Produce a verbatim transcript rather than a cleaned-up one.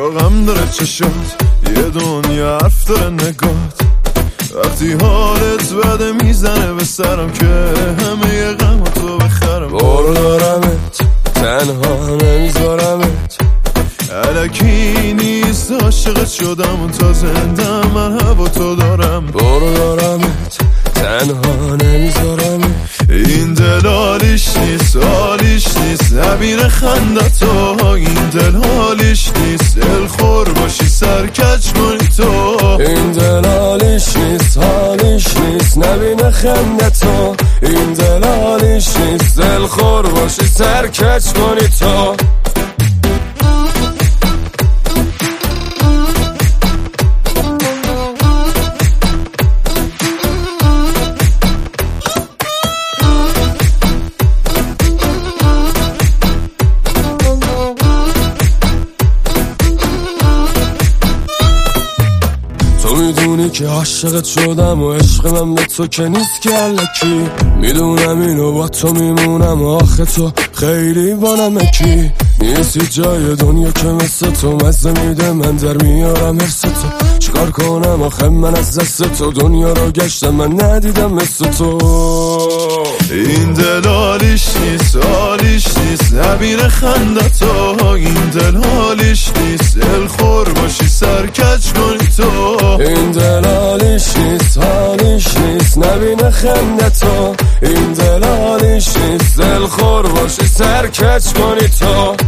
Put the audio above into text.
غم داره چشات، یه دنیا حرف داره نگات. وقتی حالت بده میزنه به سرم که همه ی غم تو بخرم. برو دارمت تنها نمیذارمت، الکی نیست عاشقت شدم و تا زنده من هوا تو دارم. برو دارمت تنها نمیذارمت، این دل حالیش نیست حالیش نیست نبینه خنده تو. این دل حالیش نیست دل خور باشی سرکج کنی تو. این دل حالیش نیست حالیش نیست نبینه خنده تو. این دل حالیش نیست دل خور باشی سرکج کنی تو. تو میدونی که عاشقت شدم و عشق من به تو که نیست که الکی. میدونم اینو با تو میمونم و آخه تو خیلی با نمکی. نیستی جای دنیا که مثل تو مزه میده من در میارم حرس تو. چیکار کنم آخه من از دست تو دنیا رو گشتم من ندیدم مثل تو. این دل حالیش نیست حالیش نیست نبینه خنده تو. این دل حالیش نیست دل خور باشی سرکج کنی تو. این دل حالیش نیست حالیش نیست نبینه خنده تو. این دل حالیش نیست دل خور باشی سرکج کنی تو.